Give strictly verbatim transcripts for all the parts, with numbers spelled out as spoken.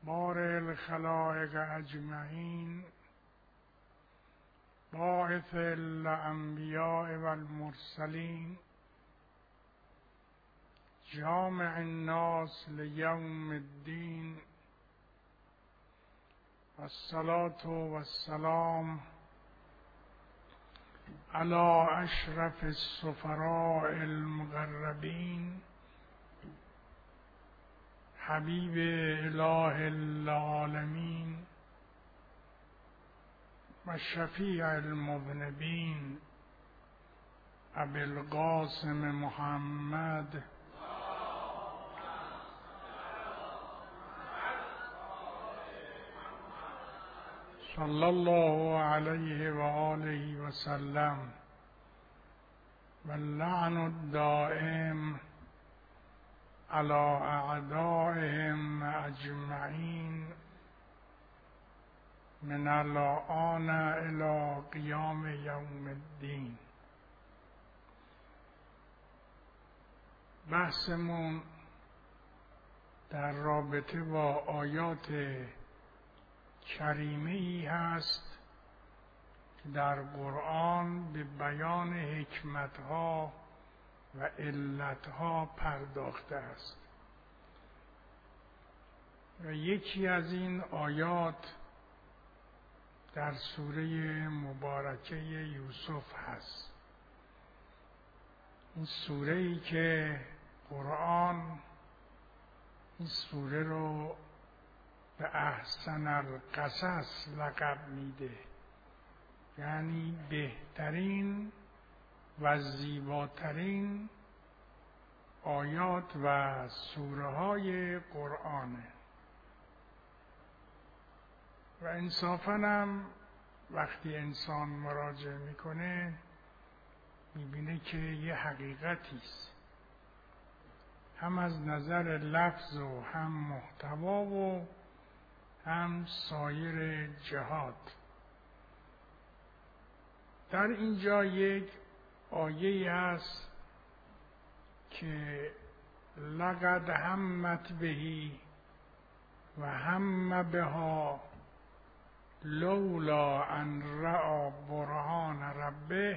بارئ الخلائق اجمعین باعث الانبیاء والمرسلین جامع الناس لیوم الدین والصلاة والسلام علی اشرف السفراء المقربین حبیب اله العالمین و شفیع المذنبین ابی القاسم محمد صلی الله علیه و آله و سلم و اللعن الدائم علی اعدائهم اجمعین من الآن الی قیام یوم الدین. بحثمون در رابطه با آیات کریمه ای هست که در قرآن به بیان حکمتها و علتها پرداخته است و یکی از این آیات در سوره مبارکه یوسف هست. این سوره ای که قرآن این سوره رو به احسن القصص لقب میده، یعنی بهترین و زیباترین آیات و سوره های قرآنه و انصافاً هم وقتی انسان مراجعه میکنه میبینه که یه حقیقتی است، هم از نظر لفظ و هم محتوا و هم سایر جهات. در اینجا یک آیه هست که لقد همت بهی و هم بها لولا ان رأى برهان ربه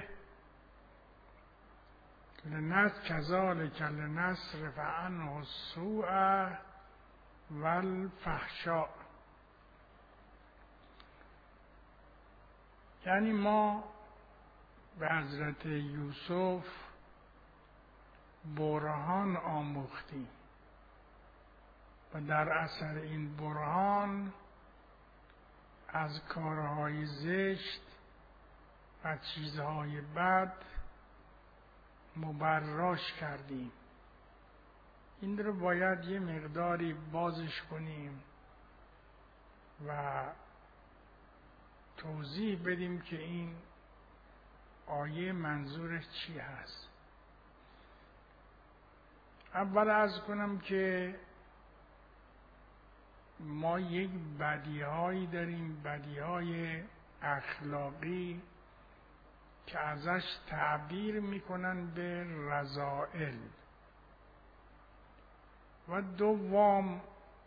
لنس کذالک لنصرف عنه السوء والفحشاء. یعنی ما به حضرت یوسف برهان آموختیم و در اثر این برهان از کارهای زشت و چیزهای بد مبراش کردیم. این رو باید یه مقداری بازش کنیم و توضیح بدیم که این آیه منظورش چی هست. اول عرض کنم که ما یک بدیهایی داریم، بدیهای اخلاقی که ازش تعبیر میکنن به رذائل و دوم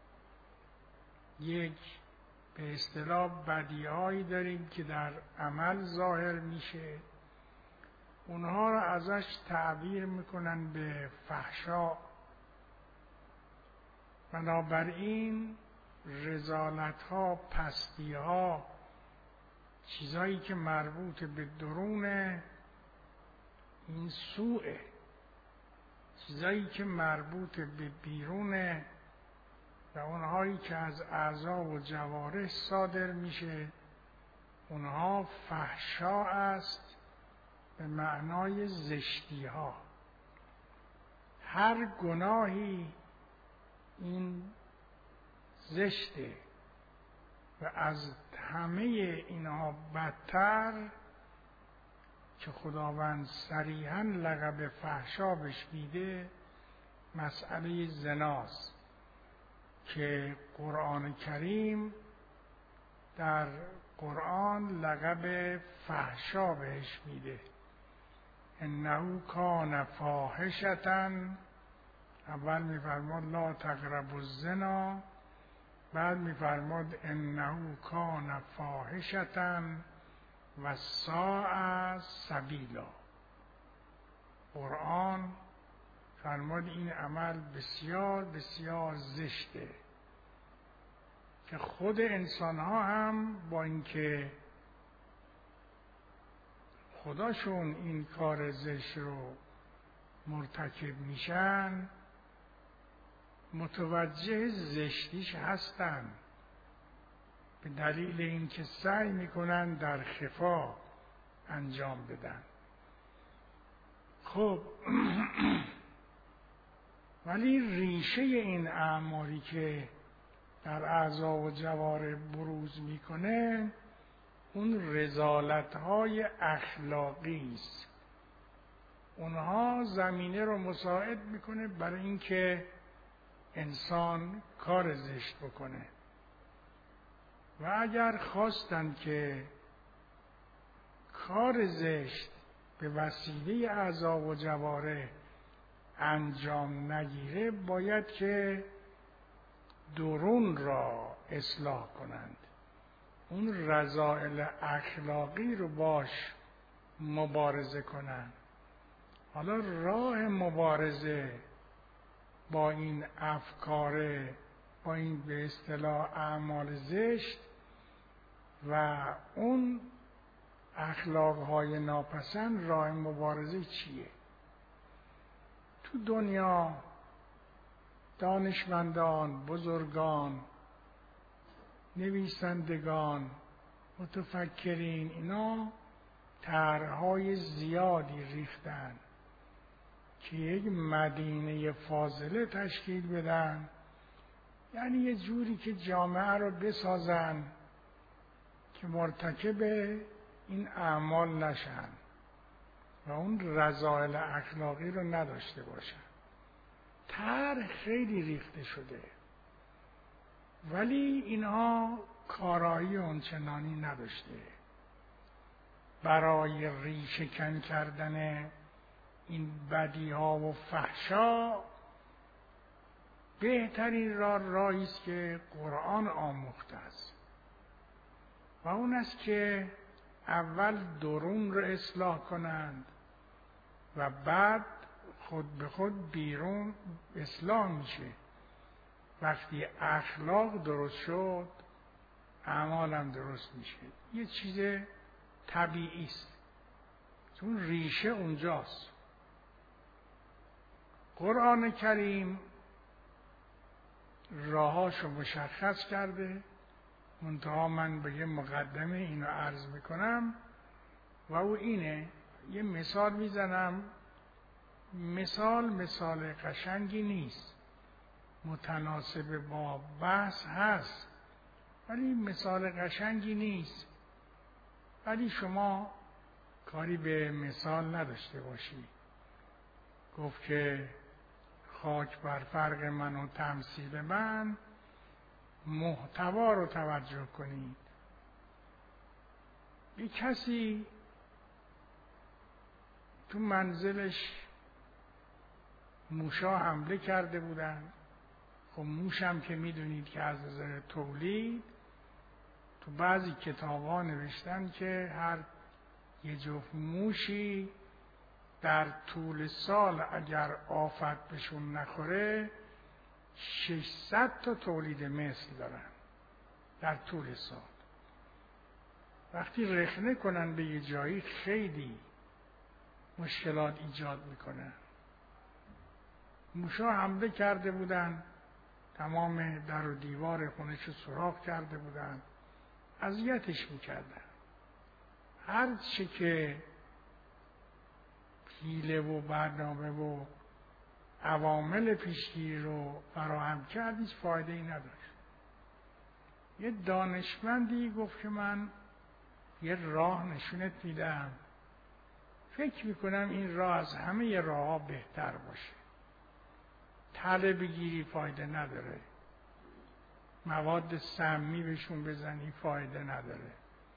یک به اصطلاح بدیهایی داریم که در عمل ظاهر میشه، اونها رو ازش تعبیر میکنن به فحشا. بنابراین رذالت ها، پستی ها، چیزایی که مربوط به درون این سوء، چیزایی که مربوط به بیرونه و اونهایی که از اعضا و جوارح صادر میشه اونها فحشا است به معنای زشتی ها. هر گناهی این زشته و از همه اینها بدتر که خداوند صریحاً لقب فحشا بهش میده مسئله زناست که قرآن کریم در قرآن لقب فحشا بهش میده. انه کان فاحشة، اول میفرماد لا تقربوا الزنا بعد میفرماد انه کان فاحشة و ساء سبیلا. قرآن فرمود این عمل بسیار بسیار زشته که خود انسان ها هم با اینکه خداشون این کار زشت رو مرتکب میشن متوجه زشتیش هستن، به دلیل اینکه سعی میکنن در خفا انجام بدن. خب ولی ریشه این اعمالی که در اعضا و جوارح بروز میکنه اون رذالت‌های اخلاقی است. اونها زمینه رو مساعد میکنه برای اینکه انسان کار زشت بکنه و اگر خواستن که کار زشت به وسیله اعضا و جوارح انجام نگیره باید که درون را اصلاح کنند، اون رذائل اخلاقی رو باش مبارزه کنند. حالا راه مبارزه با این افکار، با این به اصطلاح اعمال زشت و اون اخلاقهای ناپسند، راه مبارزه چیه؟ تو دنیا دانشمندان، بزرگان، نویسندگان، متفکرین اینا طرحهای زیادی ریختن که یک مدینه فاضله تشکیل بدن، یعنی یه جوری که جامعه رو بسازن که مرتکب این اعمال نشن و اون رذائل اخلاقی رو نداشته باشن. طرح خیلی ریخته شده ولی اینها کارایی اونچنانی نداشته. برای ریشه‌کن کردن این بدیها و فحشا بهترین راه راهی است که قرآن آموخته است و اون است که اول درون رو اصلاح کنند و بعد خود به خود بیرون اصلاح میشه. وقتی اخلاق درست شد اعمال هم درست میشه. یه چیز طبیعی است چون ریشه اونجاست. قرآن کریم راهاشو مشخص کرده، منتها من به یه مقدمه اینو عرض میکنم و او اینه، یه مثال میزنم. مثال مثال قشنگی نیست، متناسب با بحث هست ولی مثال قشنگی نیست، ولی شما کاری به مثال نداشته باشی. گفت که خاک بر فرق من و تمثیل من، محتوا رو توجه کنید. یه کسی تو منزلش موشا حمله کرده بودن. خب موش هم که میدونید که از نظر تولید تو بعضی کتاب‌ها نوشتن که هر یه جفت موشی در طول سال اگر آفت بهشون نخوره ششصد تا تولید مثل دارن در طول سال. وقتی رخنه کنن به یه جایی خیلی مشکلات ایجاد میکنن. موشا حمله کرده بودن، تمام در و دیوار خونش رو سوراخ کرده بودن، اذیتش میکردن. هر چه که حیله و برنامه و عوامل پیشگیری رو فراهم کرد هیچ فایده ای نداشت. یه دانشمندی گفت که من یه راه نشونت میدم، فکر میکنم این راه از همه راه ها بهتر باشه. تله بگیری فایده نداره، مواد سمی بهشون بزنی فایده نداره،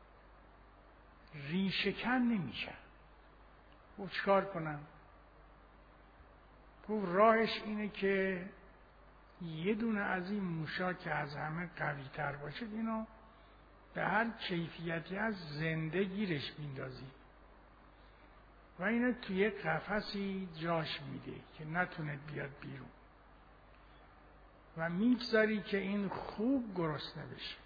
ریشه‌کن نمیشن. گفت چیکار کنم؟ گفت راهش اینه که یه دونه از این موشا که از همه قوی تر باشه اینو به هر کیفیتی از زنده گیرش میندازی و اینو توی قفسی جاش میده که نتونه بیاد بیرون و میگذاری که این خوب گرسنه بشه.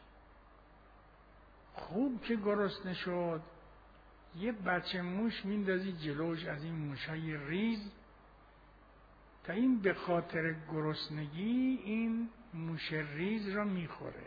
خوب که گرسنه شد یه بچه موش میندازی جلوش از این موشای ریز تا این به خاطر گرسنگی این موش ریز را میخوره.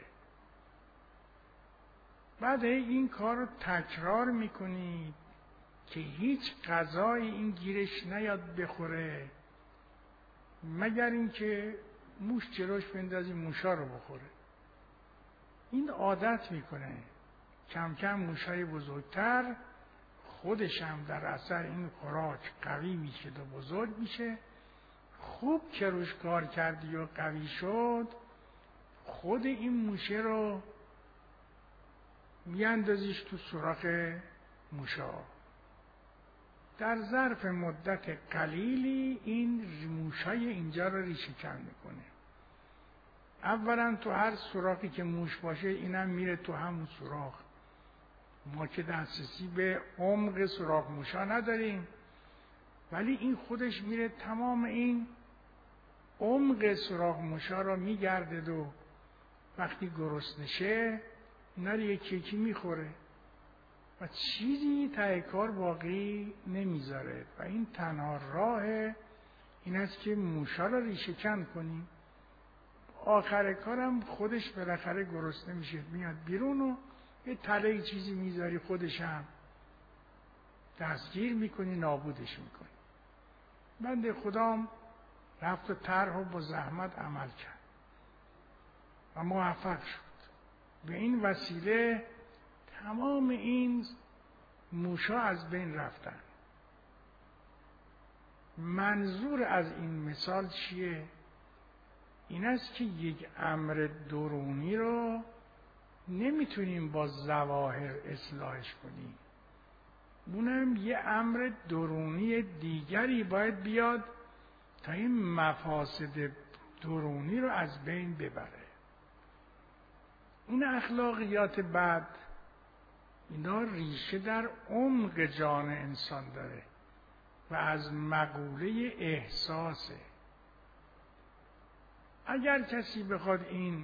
بعد این کار رو تکرار میکنید که هیچ غذای این گیرش نیاد بخوره مگر اینکه موش جلوش بندازی موشا رو بخوره. این عادت میکنه، کم کم موشای بزرگتر خودش هم در اثر این خوراک قوی میشه و بزرگ میشه. خوب که روش کار کردی و قوی شد خود این موشه رو میاندازیش تو سوراخ موشا. در ظرف مدت قلیلی این موشای اینجا رو ریشه کن میکنه. اولا تو هر سوراخی که موش باشه اینم میره تو همون سوراخ. ما که دسترسی به عمق سوراخ موشا نداریم ولی این خودش میره تمام این عمق سوراخ موشا رو میگرده و وقتی گرسنه شه اینا رو یکی یکی میخوره و چیزی ته کار باقی نمیذاره و این تنها راه این است که موشا رو ریشه کن کنیم. آخر کارم خودش بالاخره گرسنه میشه میاد بیرون و یه تله چیزی میذاری خودش هم دستگیر میکنی نابودش میکنی. بنده خدام رفت و طرح و با زحمت عمل کرد و موفق شد. به این وسیله تمام این موشا از بین رفتن. منظور از این مثال چیه؟ این است که یک امر درونی رو نمیتونیم با ظواهر اصلاحش کنیم. اونم یه امر درونی دیگری باید بیاد تا این مفاسد درونی رو از بین ببره. این اخلاقیات بد اینا ریشه در عمق جان انسان داره و از مقوله احساسه. اگر کسی بخواد این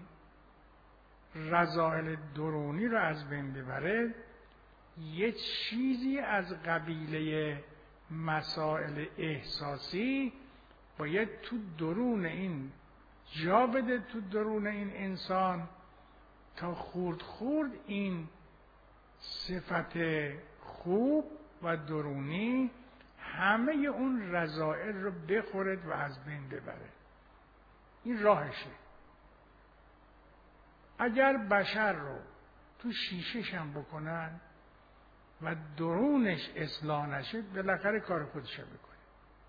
رذائل درونی رو از بین ببره یه چیزی از قبیله مسائل احساسی باید تو درون این جا بده، تو درون این انسان تا خورد خورد این صفت خوب و درونی همه اون رذائل رو بخورد و از بین ببره. این راهشه. اگر بشر رو تو شیشه‌ش هم بکنن و درونش اصلاح نشه بالاخره کار خودش رو بکنه.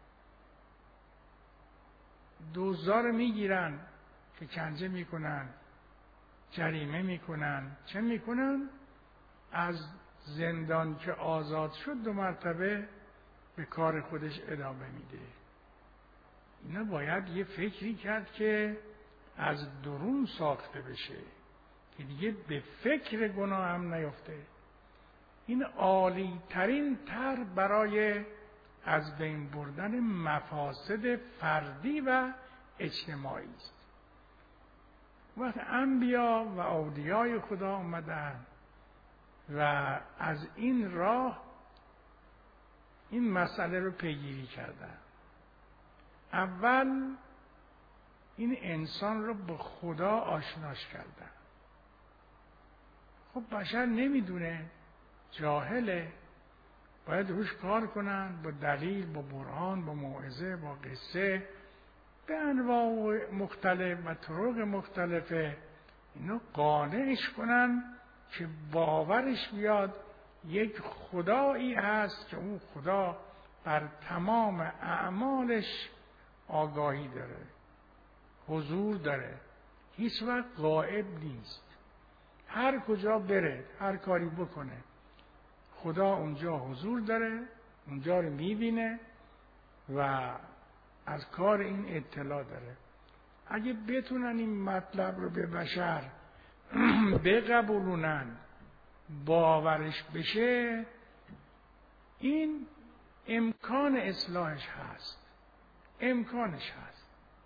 دزدا رو میگیرن که کنجه میکنن، جریمه میکنن، چه میکنن؟ از زندان که آزاد شد دو مرتبه به کار خودش ادامه میده. اینا باید یه فکری کرد که از درون ساخته بشه که دیگه به فکر گناه هم نیفته. این عالی ترین تر برای از بین بردن مفاسد فردی و اجتماعی است. وقت انبیا و اولیای خدا آمدن و از این راه این مسئله رو پیگیری کردن. اول این انسان رو به خدا آشناش کردن. خب بشر نمیدونه، جاهله، باید روش کار کنن با دلیل، با برهان، با موعظه، با قصه، به انواع مختلف و طرق مختلفه اینو قانعش کنن که باورش بیاد یک خدایی هست که اون خدا بر تمام اعمالش آگاهی داره، حضور داره، هیچ وقت غائب نیست. هر کجا بره، هر کاری بکنه، خدا اونجا حضور داره، اونجا رو میبینه و از کار این اطلاع داره. اگه بتونن این مطلب رو به بشر بقبولونن، باورش بشه، این امکان اصلاحش هست، امکانش هست.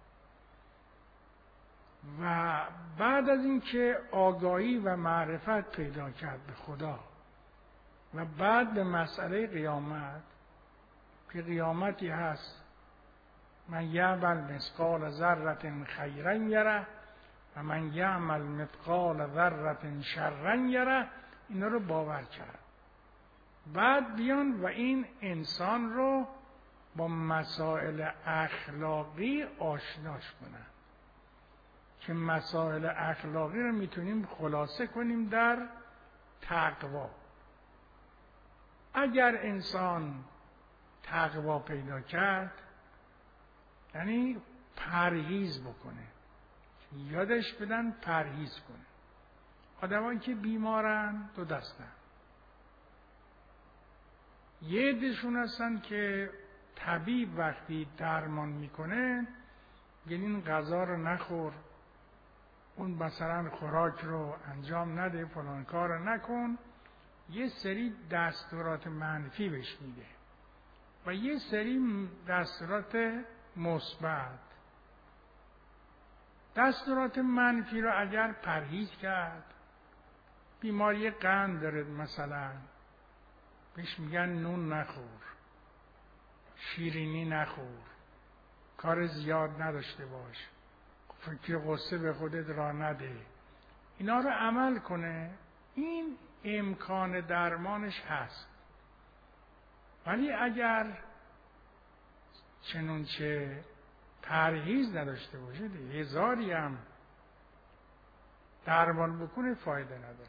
و بعد از اینکه آگاهی و معرفت پیدا کرد به خدا و بعد به مسئله قیامت، که قیامتی هست من یعمل مثقال ذره خیرا یره و من یعمل مثقال ذره شرا یره، اینا رو باور کرد. بعد بیان و این انسان رو با مسائل اخلاقی آشناش کنن، که مسائل اخلاقی رو میتونیم خلاصه کنیم در تقوا. اگر انسان تقوا پیدا کرد، یعنی پرهیز بکنه، یادش بدن پرهیز کنه. آدمایی که بیمارن دو دستن، یه عده‌شون هستن که طبیب وقتی درمان میکنه میگه این غذا رو نخور، اون مثلا خوراک رو انجام نده، فلان کار رو نکن، یه سری دستورات منفی بهش میده و یه سری دستورات مثبت. دستورات منفی رو اگر پرهیز کرد، بیماری قند داره مثلا، بهش میگن نون نخور، شیرینی نخور، کار زیاد نداشته باش، فکر غصه به خودت را نده، اینا رو عمل کنه، این امکان درمانش هست. ولی اگر چنونچه پرهیز نداشته باشه، هزاری هم درمان بکنه فایده نداره،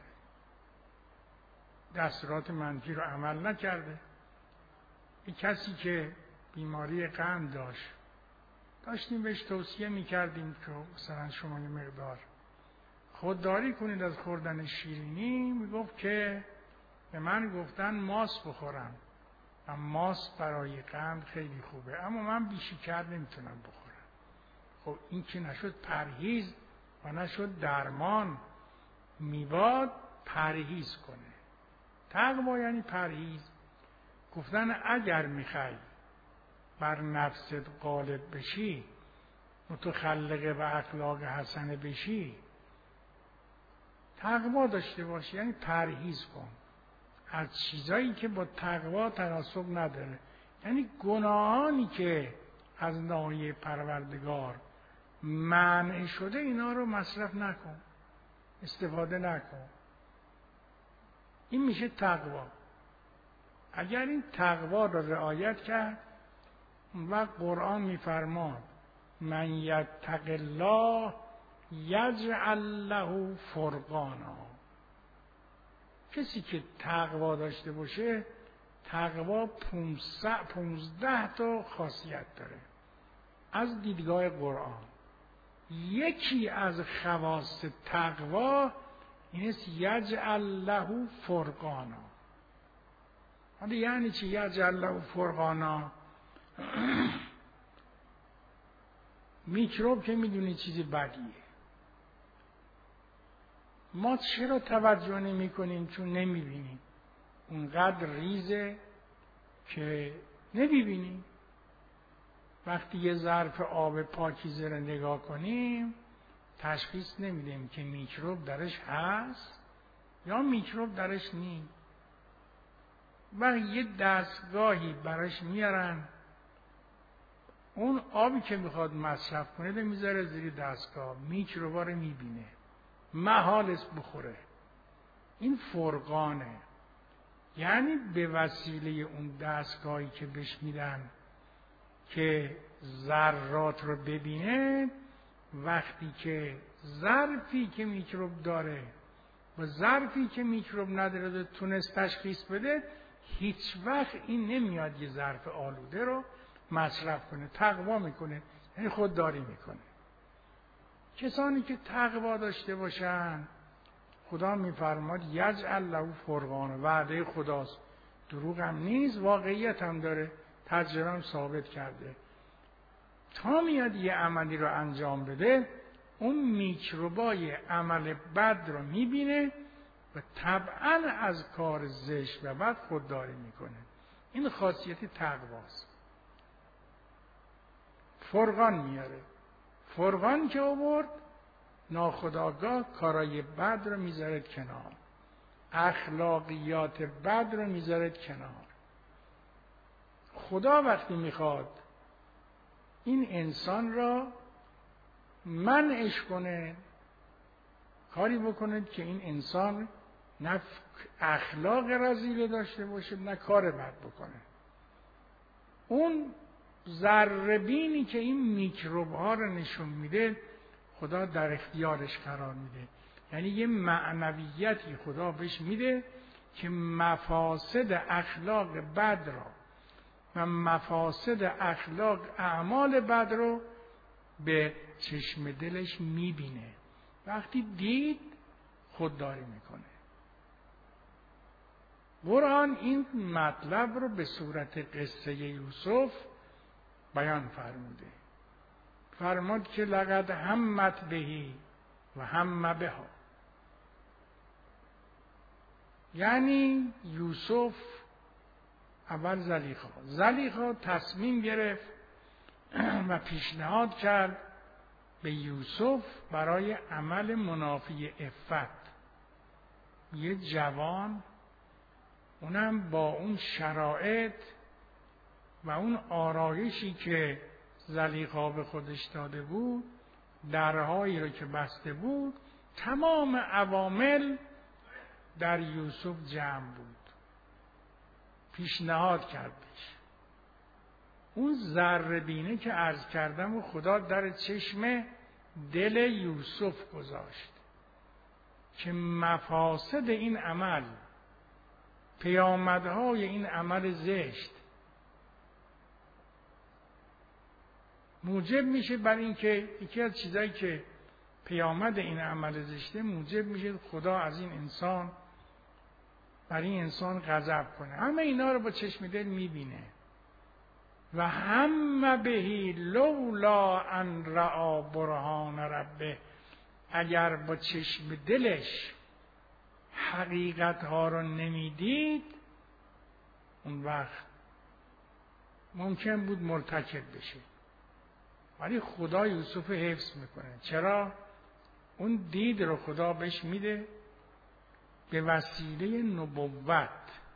دستورات منفی رو عمل نکرده. این کسی که بیماری قند داشت، داشتیم بهش توصیه میکردیم که مثلا شما یه مقدار خودداری کنید از خوردن شیرینی، میگفت که به من گفتن ماست بخورم و ماست برای قند خیلی خوبه، اما من بیشکر نمیتونم بخورم. خب این که نشد پرهیز و نشد درمان، میباد پرهیز کنه. تقوا یعنی پرهیز. گفتن اگر میخوای بر نفست غالب بشی، متخلق و اخلاق حسنه بشی، تقوا داشته باشی، یعنی پرهیز کن از چیزایی که با تقوا تناسب نداره، یعنی گناهانی که از ناحیه پروردگار منع شده اینا رو مصرف نکن، استفاده نکن. این میشه تقوا. اگر این تقوا رو رعایت کرد، و قرآن میفرماد من یتق الله یجعل له فرقانا، کسی که تقوا داشته باشه، تقوا پونزده تا خاصیت داره از دیدگاه قرآن. یکی از خواص تقوا این است یجعل له فرقانا. حالا یعنی چی یجعل له فرقانا؟ میکروب که میدونی چیزی بدیه، ما چرا توجه نمی کنیم؟ چون نمیبینیم، اونقدر ریزه که نمیبینیم. وقتی یه ظرف آب پاکیزه رو نگاه کنیم تشخیص نمیدیم که میکروب درش هست یا میکروب درش نیست. و یه دستگاهی براش میارن، اون آبی که میخواد مصرف کنه رو میذاره زیر دستگاه، میکروبا رو میبینه، محال است بخوره. این فرقانه، یعنی به وسیله اون دستگاهی که بهش میدن که ذرات رو ببینه، وقتی که ظرفی که میکروب داره و ظرفی که میکروب نداره رو تونست تشخیص بده، هیچ وقت این نمیاد یه ظرف آلوده رو مصرف کنه. تقوا میکنه، یعنی خودداری میکنه. کسانی که تقوا داشته باشن، خدا میفرماد یجعل له فرقانا، وعده خداست، دروغ هم نیست، واقعیت هم داره، تجربه هم ثابت کرده تا میاد یه عملی رو انجام بده، اون میکروبای عمل بد رو میبینه و طبعا از کار زشت و بد خودداری میکنه. این خاصیت تقواست. فرقان میاره. فرقان که آورد، ناخودآگاه کارای بد رو میذاره کنار، اخلاقیات بد رو میذاره کنار. خدا وقتی میخواد این انسان را منعش کنه، کاری بکنه که این انسان نه اخلاق رذیله داشته باشه نه کار بد بکنه، اون ذره‌بینی که این میکروب ها رو نشون میده خدا در اختیارش قرار میده. یعنی یه معنویتی خدا بهش میده که مفاسد اخلاق بد را و مفاسد اخلاق اعمال بد رو به چشم دلش میبینه. وقتی دید خودداری میکنه. قرآن این مطلب رو به صورت قصه یوسف بیان فرموده. فرمود که لقد همت بهی و هم بها، یعنی یوسف اول زلیخا زلیخا تصمیم گرفت و پیشنهاد کرد به یوسف برای عمل منافی عفت. یه جوان، اونم با اون شرایط و اون آرایشی که زلیخا به خودش داده بود، درهایی رو که بسته بود، تمام عوامل در یوسف جمع بود. پیشنهاد کردش. اون ذره‌بینه که عرض کردم و خدا در چشم دل یوسف گذاشت که مفاسد این عمل، پیامدهای این عمل زشت موجب میشه بر این که یکی از چیزایی که پیامد این عمل زشته موجب میشه خدا از این انسان برای این انسان غضب کنه. همه اینا رو با چشم دل میبینه. و هم بهی لولا ان رأى برهان ربه، اگر با چشم دلش حقیقت ها رو نمیدید، اون وقت ممکن بود مرتکب بشه. ولی خدا یوسف حفظ میکنه. چرا؟ اون دید رو خدا بهش میده به وسیله نبوت.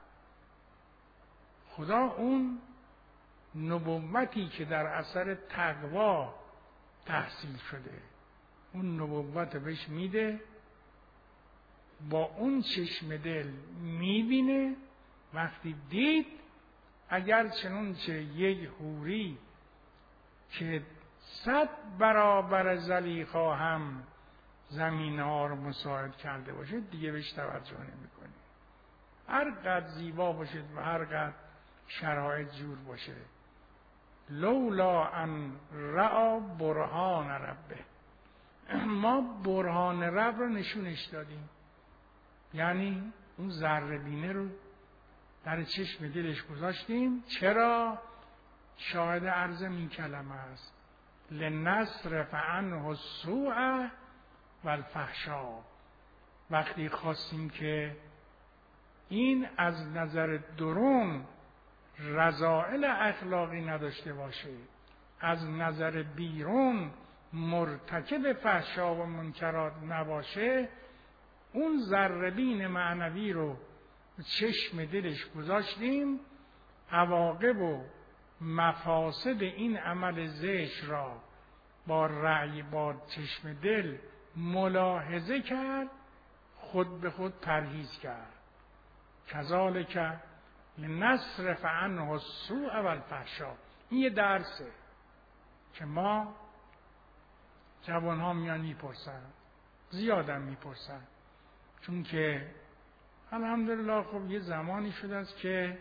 خدا اون نبوتی که در اثر تقوا تحصیل شده، اون نبوت بهش میده، با اون چشم دل میبینه. وقتی دید اگر چنانچه یک حوری که صد برابر زلیخا هم زمین ها رو مساعد کرده باشه دیگه بهش توجه نمی‌کنه. هر قدر زیبا باشه و هر قدر شرایط جور باشه. لولا ان رأى برهان ربه، ما برهان رب رو نشونش دادیم. یعنی اون ذره بینه رو در چشم دلش گذاشتیم. چرا؟ شاهد عرض این کلمه است: لنصرف عنه السوء والفحشاء. وقتی خواستیم که این از نظر درون رذائل اخلاقی نداشته باشه، از نظر بیرون مرتکب فحشا و منکرات نباشه، اون ذره‌بین معنوی رو چشم دلش گذاشتیم. عواقب و مفاسد این عمل زشت را با رأی با چشم دل ملاحظه کرد، خود به خود پرهیز کرد. کذالک لنصرف عنه السوء والفحشاء. این یه درسه که ما جوان ها میان میپرسن، زیادم میپرسن، چون که الحمدلله خب یه زمانی شده است که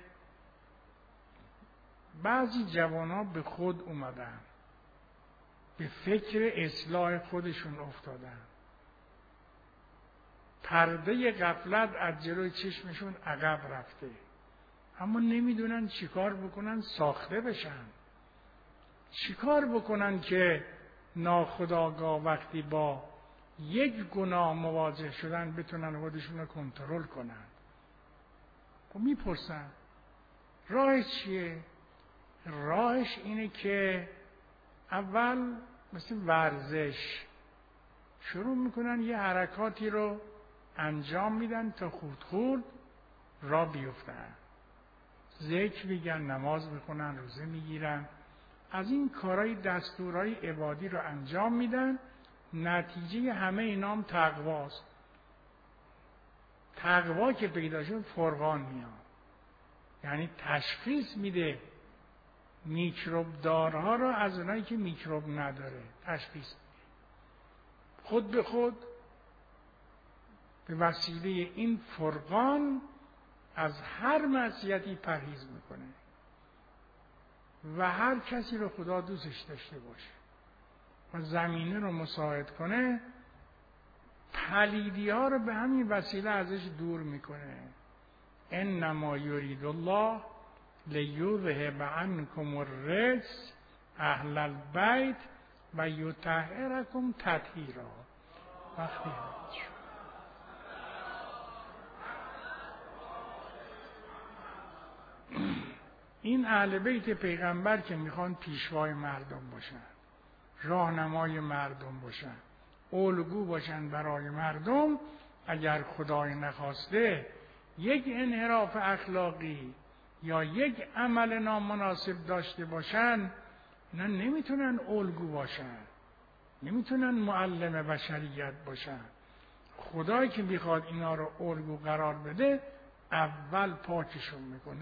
بعضی جوان ها به خود اومدن، به فکر اصلاح خودشون افتادن، پرده غفلت از جلوی چشمشون عقب رفته، اما نمیدونن چیکار بکنن ساخته بشن. چیکار بکنن که ناخودآگاه وقتی با یک گناه مواجه شدن بتونن خودشون رو کنترل کنن؟ خب میپرسن راهش چیه؟ راهش اینه که اول مثل ورزش شروع میکنن یه حرکاتی رو انجام میدن تا خورد خورد را بیفتن. ذکر میگن، نماز میخونن، روزه میگیرن، از این کارهای دستورهای عبادی رو انجام میدن. نتیجه همه اینام تقواست. تقوا که پیدا شد فرقان میاد، یعنی تشخیص میده میکروب دارها رو از اونایی که میکروب نداره، تشخیص میده. خود به خود به وسیله این فرقان از هر معصیتی پرهیز میکنه و هر کسی رو خدا دوستش داشته باشه و زمینه رو مساعد کنه، پلیدی ها رو به همین وسیله ازش دور میکنه. انما یرید الله لیذهب عنکم الرجس اهل البیت و یطهرکم تطهیرا. وقتی این اهل بیت پیغمبر که میخوان پیشوای مردم باشن، راهنمای مردم باشن، الگو باشن برای مردم، اگر خدای نخواسته یک انحراف اخلاقی یا یک عمل نامناسب داشته باشن، اینا نمیتونن الگو باشن، نمیتونن معلم بشریت باشن. خدایی که میخواد اینا رو الگو قرار بده اول پاکشون میکنه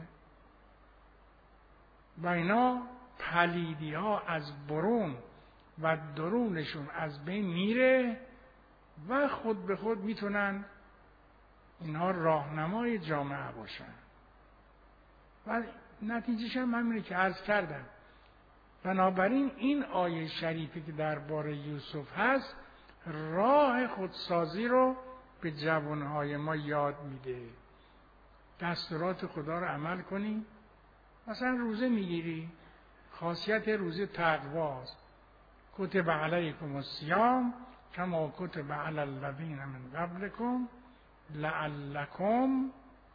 و اینا پلیدی ها از برون و درونشون از بین میره و خود به خود میتونن اینها راهنمای جامعه باشن. و نتیجهش هم همینه که عرض کردم. بنابراین این آیه شریفی که درباره یوسف هست راه خودسازی رو به جوانهای ما یاد میده. دستورات خدا رو عمل کنی. مثلا روزه میگیری، خاصیت روزه تقواست. کتب علیکم الصیام کما کتب علی الذین من قبلکم لعلکم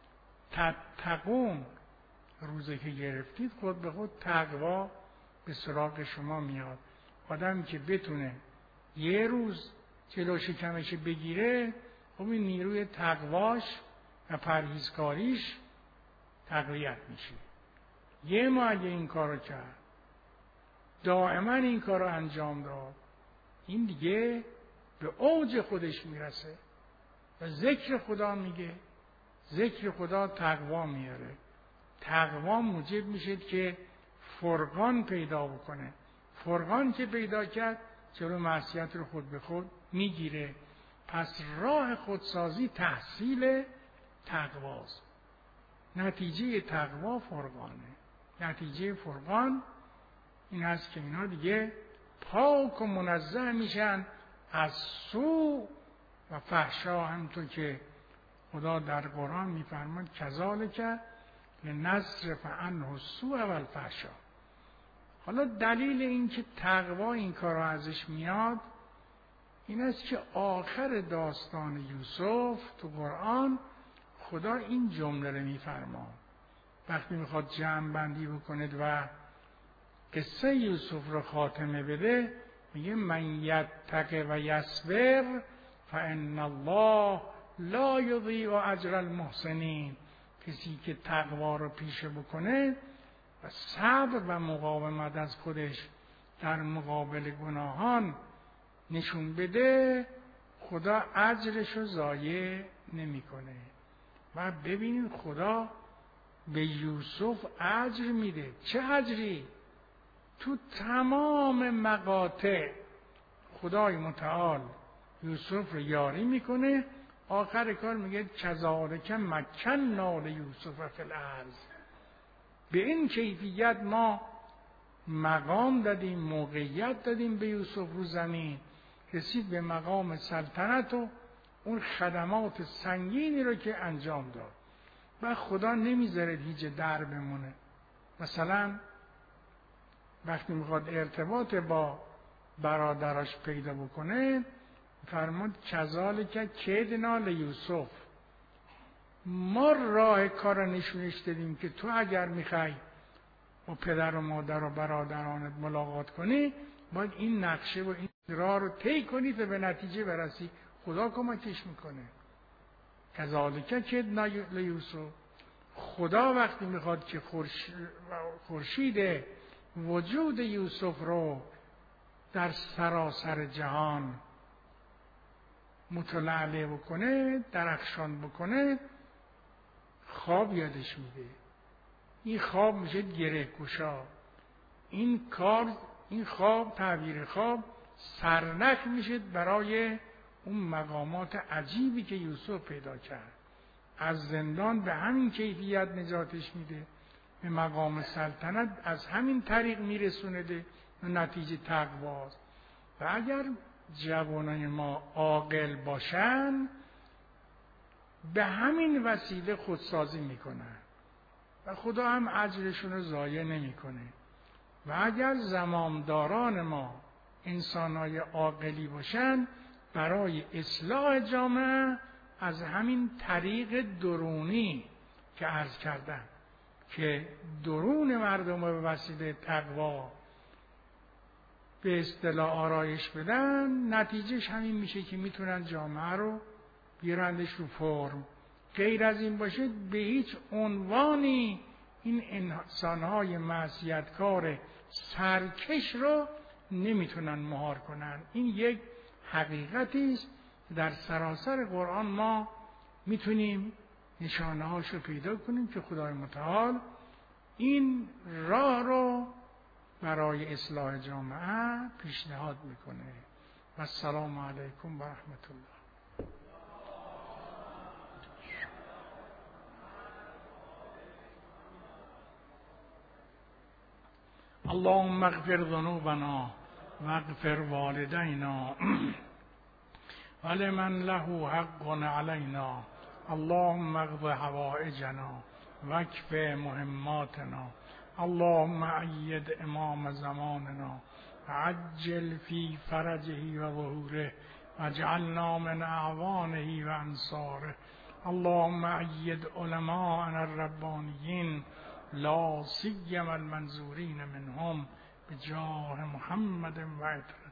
تتقون. روزه که گرفتید خود به خود تقوا به سراغ شما میاد. آدمی که بتونه یه روز جلو شکمش بگیره، خب این نیروی تقواش و پرهیزکاریش تقویت میشه. یه ماه اگه این کارو کرد، دائما این کارو انجام داد، این دیگه به اوج خودش میرسه و ذکر خدا میگه. ذکر خدا تقوا میاره. تقوا موجب میشه که فرقان پیدا بکنه. فرقان که پیدا کرد چرا معصیت رو خود به خود میگیره. پس راه خودسازی تحصیل تقواست. نتیجه تقوا فرقانه. نتیجه فرقان این هست که اینا دیگه پاک و منزه میشن از سوء و فحشا، همونطور که خدا در قرآن میفرماد کذالک لنصرف عنه السوء و الفحشا. حالا دلیل این که تقوا این کارا ازش میاد این است که آخر داستان یوسف تو قرآن خدا این جمله رو میفرماد وقتی میخواد جمع بندی بکنه و قصه یوسف رو خاتمه بده. میگه من یتق و یصبر فان الله لا یضیع اجر المحسنین. کسی که تقوا رو پیشه بکنه و صبر و مقاومت از خودش در مقابل گناهان نشون بده، خدا اجرش رو ضایع نمیکنه. و ببینید خدا به یوسف اجر میده. چه اجری؟ تو تمام مقاطع خدای متعال یوسف رو یاری میکنه. آخر کار میگه کذالک مکننا لیوسف فی الارض. به این کیفیت ما مقام دادیم، موقعیت دادیم به یوسف رو زمین، رسید به مقام سلطنت و اون خدمات سنگینی رو که انجام داد. و خدا نمیذاره هیچ در بمونه. مثلا وقتی میخواد ارتباط با برادراش پیدا بکنه فرمود کذالک کدنا لیوسف، ما راه کار نشونش دادیم که تو اگر میخوای با پدر و مادر و برادرانت ملاقات کنی باید این نقشه و این راه رو طی کنی تا به نتیجه برسی. خدا کمکش میکنه. کذالک کدنا لیوسف، خدا وقتی میخواد که خورشید وجود یوسف رو در سراسر جهان متلعلع بکنه، درخشان بکنه، خواب یادش میده. این خواب میشه گره گشا. این کار، این خواب، تعبیر خواب سرنخ میشه برای اون مقامات عجیبی که یوسف پیدا کرد. از زندان به همین کیفیت نجاتش میده، به مقام سلطنت از همین طریق میرسونده و نتیجه تقواست. و اگر جوانای ما عاقل باشن به همین وسیله خودسازی میکنن و خدا هم اجرشون رو ضایع نمیکنه. و اگر زمامداران ما انسانای عاقلی باشن برای اصلاح جامعه از همین طریق درونی که عرض کردم که درون مردم به وسیله تقوا به اصطلاح آرایش بدن، نتیجهش همین میشه که میتونن جامعه رو بیارندش رو فرم. غیر از این باشه به هیچ عنوانی این انسانهای معصیتکار سرکش رو نمیتونن مهار کنن. این یک حقیقتی است در سراسر قرآن ما میتونیم نشانه هاشو پیدا کنیم که خدای متعال این راه رو برای اصلاح جامعه پیشنهاد میکنه. و السلام علیکم و رحمت الله. اللهم اغفر ذنوبنا واغفر والدینا ولمن له حق علینا. اللهم اقض حوائجنا واکف مهماتنا. اللهم أيد امام زماننا عجل في فرجه و ظهوره واجعلنا من اعوانه و انصاره. اللهم أيد علماءنا الربانيين لا سيما المنظورين منهم بجاه محمد و عطره.